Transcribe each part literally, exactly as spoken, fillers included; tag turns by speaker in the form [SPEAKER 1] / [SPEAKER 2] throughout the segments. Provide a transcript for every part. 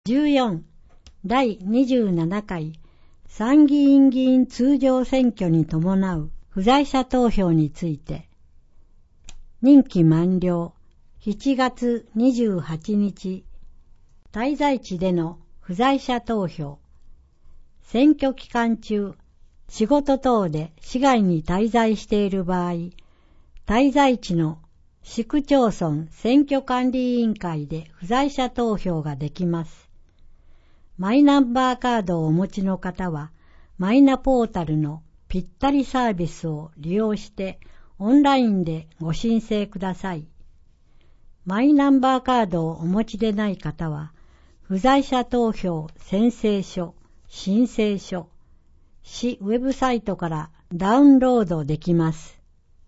[SPEAKER 1] じゅうよん、だいにじゅうななかい参議院議員通常選挙に伴う不在者投票について、任期満了しちがつにじゅうはちにち、滞在地での不在者投票。選挙期間中、仕事等で市外に滞在している場合、滞在地の市区町村選挙管理委員会で不在者投票ができます。マイナンバーカードをお持ちの方は、マイナポータルのぴったりサービスを利用してオンラインでご申請ください。マイナンバーカードをお持ちでない方は、不在者投票宣誓書、申請書、市ウェブサイトからダウンロードできます。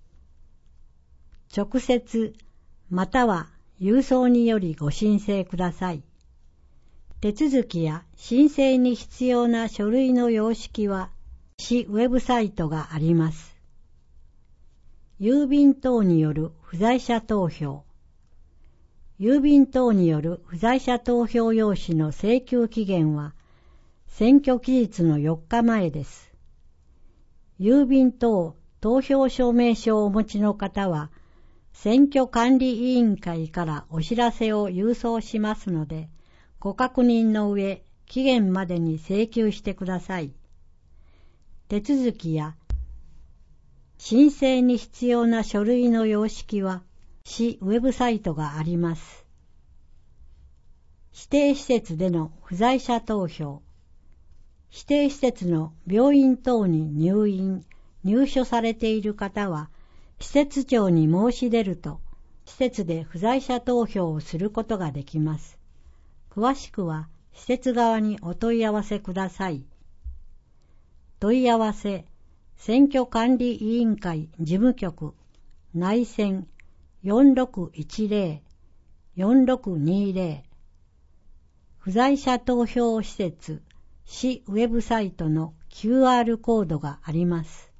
[SPEAKER 1] 直接または郵送によりご申請ください。手続きや申請に必要な書類の様式は市ウェブサイトがあります。郵便等による不在者投票。郵便等による不在者投票用紙の請求期限は選挙期日のよっかまえです。郵便等投票証明書をお持ちの方は選挙管理委員会からお知らせを郵送しますので、ご確認の上、期限までに請求してください。手続きや申請に必要な書類の様式は市ウェブサイトがあります。指定施設での不在者投票。指定施設の病院等に入院、入所されている方は、施設長に申し出ると、施設で不在者投票をすることができます。詳しくは、施設側にお問い合わせください。問い合わせ、選挙管理委員会事務局、内線よんろくいちぜろ、よんろくにぜろ。不在者投票施設、市ウェブサイトの キューアール コードがあります。